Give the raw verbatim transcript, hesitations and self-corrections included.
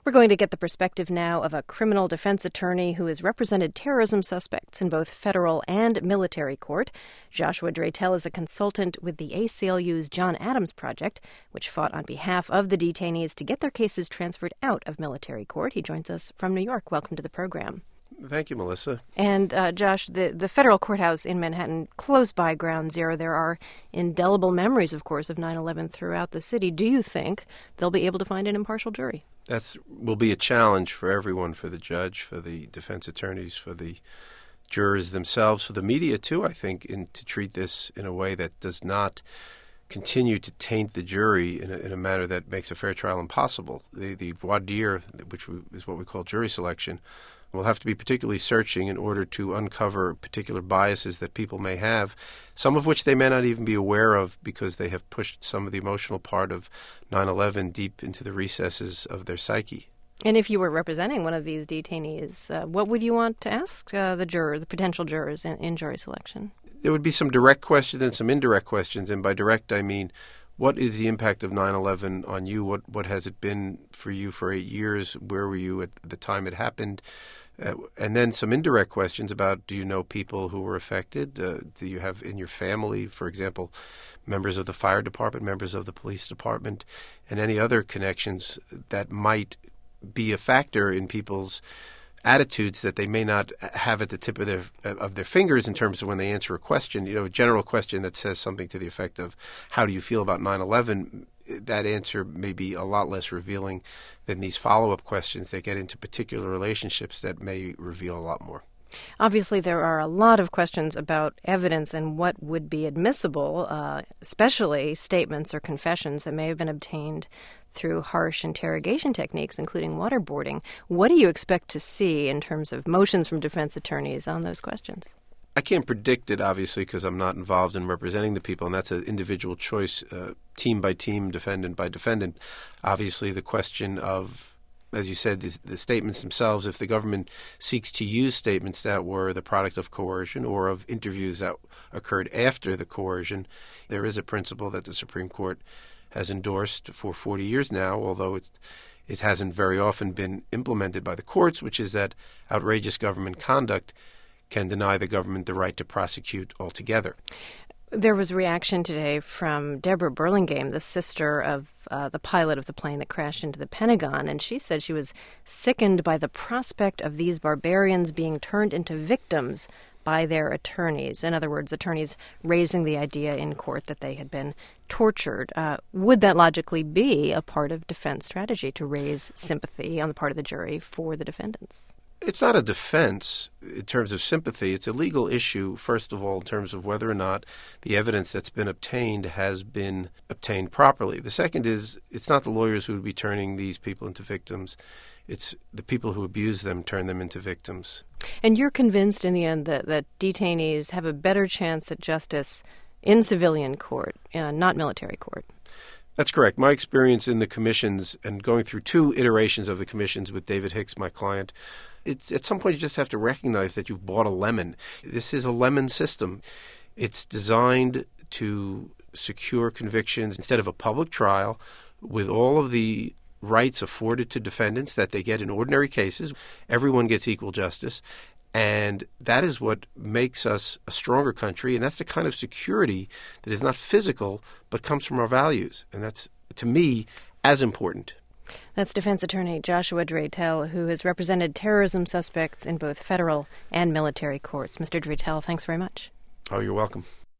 We're going to get the perspective now of a criminal defense attorney who has represented terrorism suspects in both federal and military court. Joshua Dratel is a consultant with the A C L U's John Adams Project, which fought on behalf of the detainees to get their cases transferred out of military court. He joins us from New York. Welcome to the program. Thank you, Melissa. And, uh, Josh, the, the federal courthouse in Manhattan, close by Ground Zero, there are indelible memories, of course, of nine eleven throughout the city. Do you think they'll be able to find an impartial jury? That will be a challenge for everyone, for the judge, for the defense attorneys, for the jurors themselves, for the media, too, I think, in, to treat this in a way that does not continue to taint the jury in a, in a manner that makes a fair trial impossible. The, the voir dire, which we, is what we call jury selection, will have to be particularly searching in order to uncover particular biases that people may have, some of which they may not even be aware of because they have pushed some of the emotional part of nine eleven deep into the recesses of their psyche. And if you were representing one of these detainees, uh, what would you want to ask uh, the juror, the potential jurors in, in jury selection? There would be some direct questions and some indirect questions, and by direct I mean, what is the impact of nine eleven on you? What what has it been for you for eight years? Where were you at the time it happened? Uh, and then some indirect questions about, do you know people who were affected? Uh, do you have in your family, for example, members of the fire department, members of the police department, and any other connections that might be a factor in people's attitudes that they may not have at the tip of their of their fingers in terms of when they answer a question. You know, a general question that says something to the effect of, how do you feel about nine eleven? That answer may be a lot less revealing than these follow-up questions that get into particular relationships that may reveal a lot more. Obviously, there are a lot of questions about evidence and what would be admissible, uh, especially statements or confessions that may have been obtained through harsh interrogation techniques, including waterboarding. What do you expect to see in terms of motions from defense attorneys on those questions? I can't predict it, obviously, because I'm not involved in representing the people, and that's an individual choice, uh, team by team, defendant by defendant. Obviously, the question of, as you said, the, the statements themselves, if the government seeks to use statements that were the product of coercion or of interviews that occurred after the coercion, there is a principle that the Supreme Court has endorsed for forty years now, although it's, it hasn't very often been implemented by the courts, which is that outrageous government conduct can deny the government the right to prosecute altogether. There was reaction today from Deborah Burlingame, the sister of uh, the pilot of the plane that crashed into the Pentagon, and she said she was sickened by the prospect of these barbarians being turned into victims by their attorneys. In other words, attorneys raising the idea in court that they had been tortured. Uh, would that logically be a part of defense strategy to raise sympathy on the part of the jury for the defendants? It's not a defense in terms of sympathy. It's a legal issue, first of all, in terms of whether or not the evidence that's been obtained has been obtained properly. The second is, it's not the lawyers who would be turning these people into victims. It's the people who abuse them turn them into victims. And you're convinced in the end that, that detainees have a better chance at justice in civilian court, uh, not military court? That's correct. My experience in the commissions and going through two iterations of the commissions with David Hicks, my client, it's at some point you just have to recognize that you've bought a lemon. This is a lemon system. It's designed to secure convictions instead of a public trial with all of the rights afforded to defendants that they get in ordinary cases. Everyone gets equal justice. And that is what makes us a stronger country, and that's the kind of security that is not physical but comes from our values. And that's, to me, as important. That's defense attorney Joshua Dratel, who has represented terrorism suspects in both federal and military courts. Mister Dratel, thanks very much. Oh, you're welcome.